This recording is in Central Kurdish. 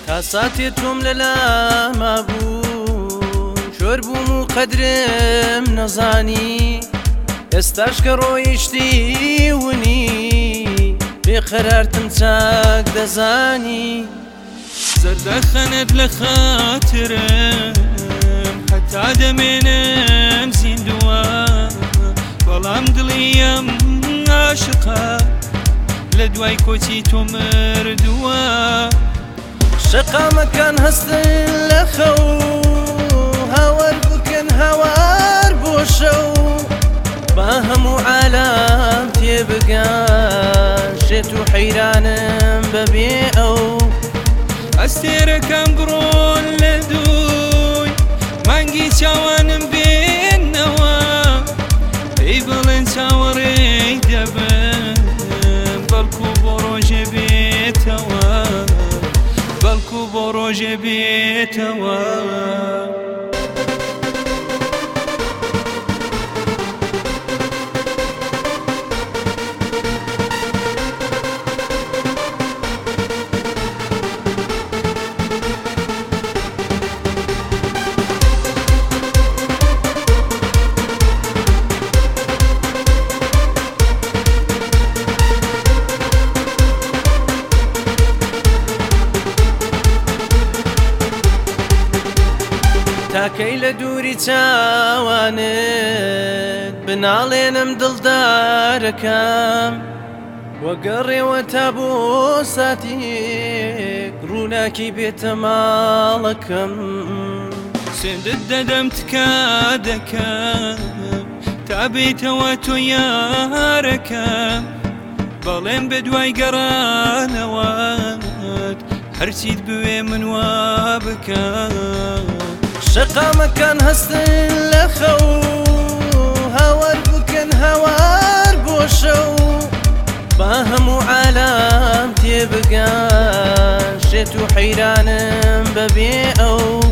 کاساتی توم لەلا مابوو شۆر بووم و قەدرم نەزانی ئێستاش کە ڕۆیشتی ونی بێقەرارتم چاک دەزانی زەردەخەنت لە خاترم حتا دەمێنم زیندووە بەڵام دڵیم عاشقە لە دوای کۆچی تۆ مردووە شەقامەکان هەستن لە خەو هاوار بکەن هاوار بۆ شەو با هەموو عالام تێبگەن شێت و حەیرانم بەبێ ئەو ئەستێرەکەم بڕۆن لە دووی مانگی چاوانم بێنەوە پێی بڵێن چاوەڕێی دەبن بەڵکو بۆ ڕۆژێ بێتەوە بەڵکو بۆ ڕۆژێ بێتەوە تاکەی لە دووری چاوانت بناڵێنم دڵدارەکەم وەگەڕێوە تا بۆ ساتێک ڕووناکی بێتە ماڵەکەم سێندت دەدەم تکا دەکەم تا بێتەوە تۆ یارەکەم بەڵێم بە دوای گەڕانەوەت هەرچیت بوێ من وا بکەم شەقامەکان هەستن لە خەو هاوار بکەن هاوار بۆ شەو با هەموو عالام تێبگەن شێت و حەیرانم بەبێ ئەو